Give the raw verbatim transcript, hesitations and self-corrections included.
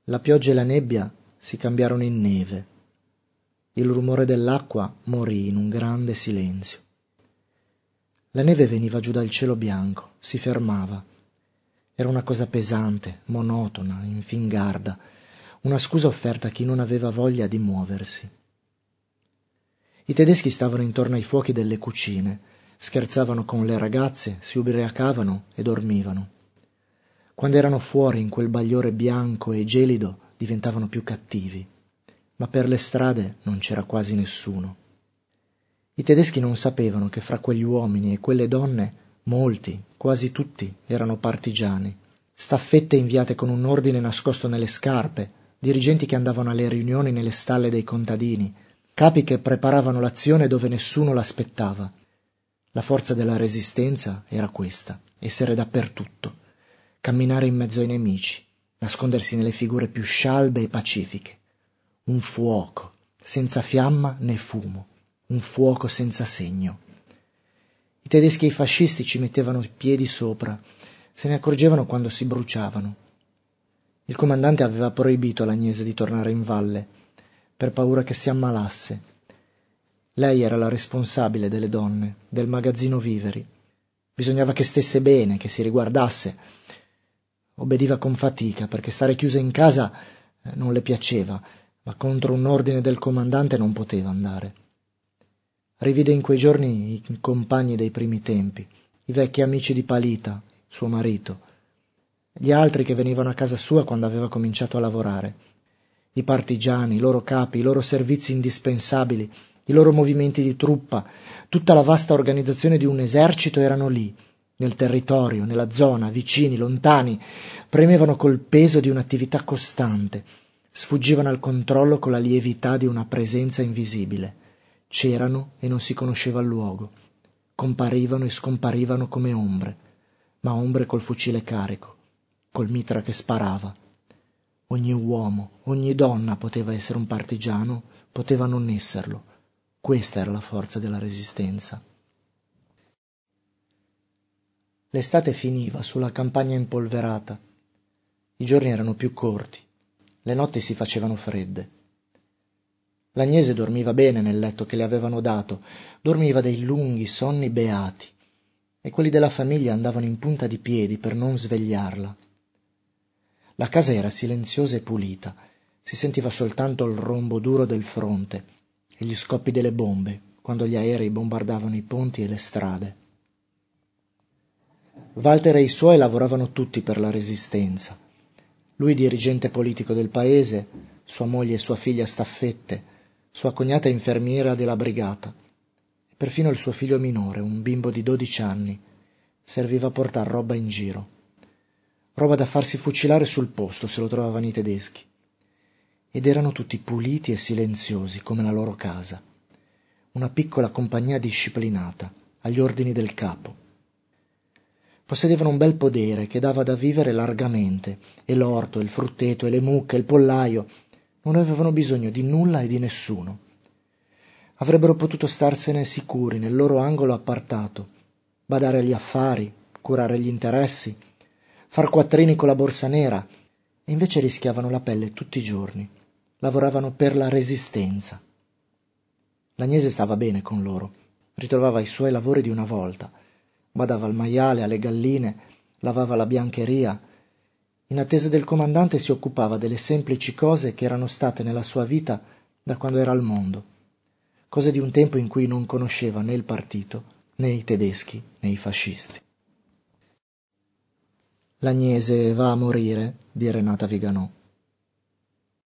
La pioggia e la nebbia si cambiarono in neve. Il rumore dell'acqua morì in un grande silenzio. La neve veniva giù dal cielo bianco, si fermava. Era una cosa pesante, monotona, infingarda, una scusa offerta a chi non aveva voglia di muoversi. I tedeschi stavano intorno ai fuochi delle cucine, scherzavano con le ragazze, si ubriacavano e dormivano. Quando erano fuori in quel bagliore bianco e gelido diventavano più cattivi, ma per le strade non c'era quasi nessuno. I tedeschi non sapevano che fra quegli uomini e quelle donne molti, quasi tutti, erano partigiani, staffette inviate con un ordine nascosto nelle scarpe, dirigenti che andavano alle riunioni nelle stalle dei contadini, capi che preparavano l'azione dove nessuno l'aspettava. La forza della resistenza era questa, essere dappertutto, camminare in mezzo ai nemici, nascondersi nelle figure più scialbe e pacifiche. Un fuoco, senza fiamma né fumo, un fuoco senza segno. I tedeschi e i fascisti ci mettevano i piedi sopra, se ne accorgevano quando si bruciavano. Il comandante aveva proibito all'Agnese di tornare in valle, per paura che si ammalasse. Lei era la responsabile delle donne, del magazzino viveri. Bisognava che stesse bene, che si riguardasse. Obbediva con fatica, perché stare chiusa in casa non le piaceva, ma contro un ordine del comandante non poteva andare. Rivide in quei giorni i compagni dei primi tempi, i vecchi amici di Palita, suo marito, gli altri che venivano a casa sua quando aveva cominciato a lavorare. I partigiani, i loro capi, i loro servizi indispensabili, i loro movimenti di truppa, tutta la vasta organizzazione di un esercito erano lì, nel territorio, nella zona, vicini, lontani, premevano col peso di un'attività costante, sfuggivano al controllo con la lievità di una presenza invisibile. C'erano e non si conosceva il luogo, comparivano e scomparivano come ombre, ma ombre col fucile carico, col mitra che sparava. Ogni uomo, ogni donna poteva essere un partigiano, poteva non esserlo. Questa era la forza della resistenza. L'estate finiva sulla campagna impolverata. I giorni erano più corti, le notti si facevano fredde. L'Agnese dormiva bene nel letto che le avevano dato, dormiva dei lunghi sonni beati, e quelli della famiglia andavano in punta di piedi per non svegliarla. La casa era silenziosa e pulita, si sentiva soltanto il rombo duro del fronte e gli scoppi delle bombe quando gli aerei bombardavano i ponti e le strade. Walter e i suoi lavoravano tutti per la resistenza. Lui dirigente politico del paese, sua moglie e sua figlia staffette, sua cognata infermiera della brigata, e perfino il suo figlio minore, un bimbo di dodici anni, serviva a portar roba in giro. Roba da farsi fucilare sul posto se lo trovavano i tedeschi. Ed erano tutti puliti e silenziosi come la loro casa. Una piccola compagnia disciplinata, agli ordini del capo. Possedevano un bel podere che dava da vivere largamente, e l'orto, il frutteto, e le mucche, il pollaio non avevano bisogno di nulla e di nessuno. Avrebbero potuto starsene sicuri nel loro angolo appartato, badare agli affari, curare gli interessi, far quattrini con la borsa nera, e invece rischiavano la pelle tutti i giorni. Lavoravano per la resistenza. L'Agnese stava bene con loro, ritrovava i suoi lavori di una volta, badava al maiale, alle galline, lavava la biancheria. In attesa del comandante si occupava delle semplici cose che erano state nella sua vita da quando era al mondo, cose di un tempo in cui non conosceva né il partito, né i tedeschi, né i fascisti. L'Agnese va a morire, di Renata Viganò.